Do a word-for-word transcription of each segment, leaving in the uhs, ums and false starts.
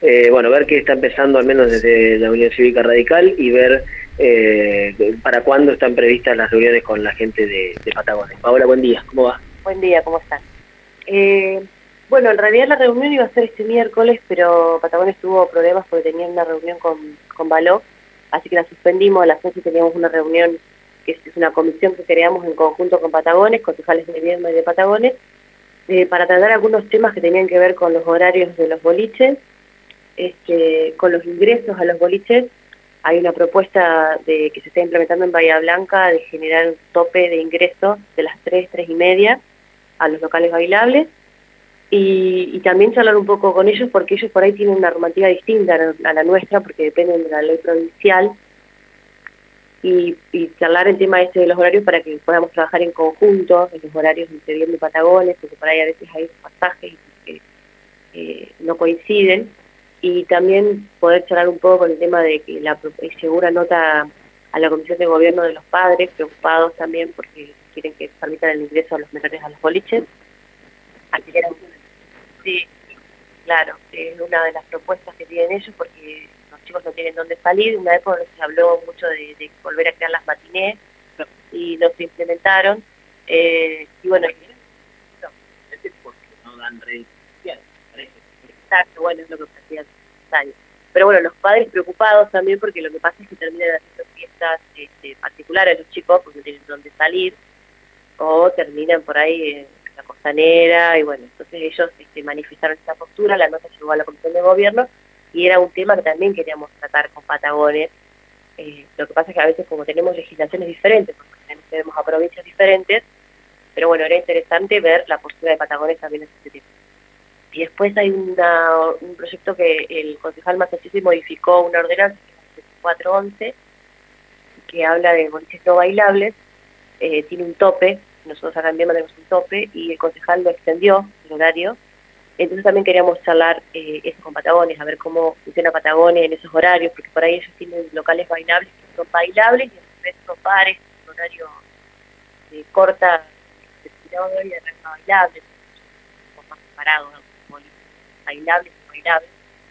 eh, bueno, ver qué está empezando al menos desde la Unión Cívica Radical y ver eh, para cuándo están previstas las reuniones con la gente de, de Patagones. Paola, buen día, ¿cómo va? Buen día, ¿cómo están? Eh, bueno, en realidad la reunión iba a ser este miércoles, pero Patagones tuvo problemas porque tenían una reunión con, con Baló, así que la suspendimos. A las seis teníamos una reunión, que es una comisión que creamos en conjunto con Patagones, concejales de Viedma y de Patagones, eh, para tratar algunos temas que tenían que ver con los horarios de los boliches, este, con los ingresos a los boliches. Hay una propuesta de que se está implementando en Bahía Blanca de generar un tope de ingreso de las tres, tres y media a los locales bailables, y, y también charlar un poco con ellos porque ellos por ahí tienen una normativa distinta a la nuestra porque dependen de la ley provincial, y, y charlar el tema este de los horarios para que podamos trabajar en conjunto en los horarios entre Viedma y Patagones, porque por ahí a veces hay pasajes que eh, no coinciden, y también poder charlar un poco con el tema de que la Segura nota a la Comisión de Gobierno de los padres, preocupados también porque quieren que permitan el ingreso a los menores a los boliches. Así que era, sí, claro, es una de las propuestas que tienen ellos porque los chicos no tienen dónde salir. Una época se habló mucho de, de volver a crear las matinés y no se implementaron. Eh, y bueno, no, es porque no dan redes sociales, parece. Exacto, bueno, es lo que hacían años. Pero bueno, los padres preocupados también porque lo que pasa es que terminan haciendo fiestas este, particulares los chicos porque no tienen dónde salir, o terminan por ahí en la costanera, y bueno, entonces ellos este, manifestaron esta postura. La nota llegó a la Comisión de Gobierno y era un tema que también queríamos tratar con Patagones. Eh, lo que pasa es que a veces como tenemos legislaciones diferentes, porque tenemos a provincias diferentes, pero bueno, era interesante ver la postura de Patagones también en este tema. Y después hay una, un proyecto que el concejal Masachisi modificó una ordenanza, cuatro once, que habla de boliches no bailables. Eh, tiene un tope, nosotros acá en Viedma tenemos un tope, y el concejal lo extendió, el horario. Entonces también queríamos charlar eh, eso con Patagones, a ver cómo funciona Patagones en esos horarios, porque por ahí ellos tienen locales bailables que son bailables, y a veces son pares, un horario de corta, de tirado y de arranca bailable, son más separados, ¿no? Bailables y bailables.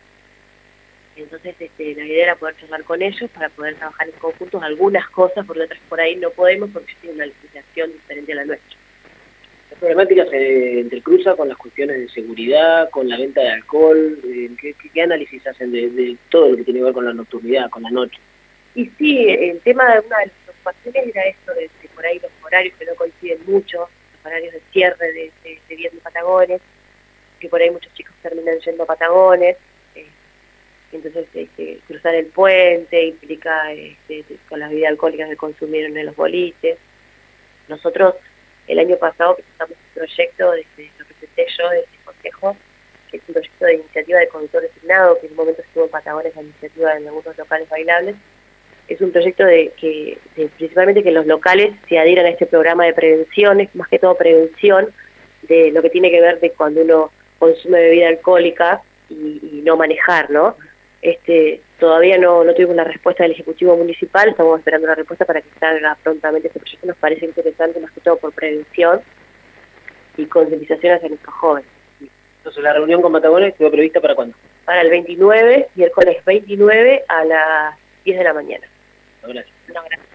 Entonces este, la idea era poder charlar con ellos para poder trabajar en conjunto algunas cosas, porque otras por ahí no podemos porque ellos tienen una legislación diferente a la nuestra. ¿La problemática se entrecruza con las cuestiones de seguridad, con la venta de alcohol? ¿Qué, qué, qué análisis hacen de, de todo lo que tiene que ver con la nocturnidad, con la noche? Y sí, el tema de una de las preocupaciones era esto de, de por ahí los horarios que no coinciden mucho, los horarios de cierre de, de, de Viedma y Patagones, que por ahí muchos chicos terminan yendo a Patagones. Eh, entonces este, cruzar el puente implica este, con las bebidas alcohólicas que consumieron en los boliches. Nosotros el año pasado presentamos un proyecto, desde lo que presenté yo desde el Consejo, que es un proyecto de iniciativa de conductor designado, que en un momento estuvo en Patagones la iniciativa en algunos locales bailables. Es un proyecto de que de, principalmente que los locales se adhieran a este programa de prevención, más que todo prevención de lo que tiene que ver de cuando uno consume bebida alcohólica y, y no manejar, ¿no? Este, todavía no, no tuvimos la respuesta del Ejecutivo Municipal, estamos esperando la respuesta para que salga prontamente este proyecto. Nos parece interesante más que todo por prevención y concientización hacia nuestros jóvenes. Entonces, ¿la reunión con Patagones quedó prevista para cuándo? Para el veintinueve, miércoles veintinueve a las diez de la mañana. No, gracias. No, gracias.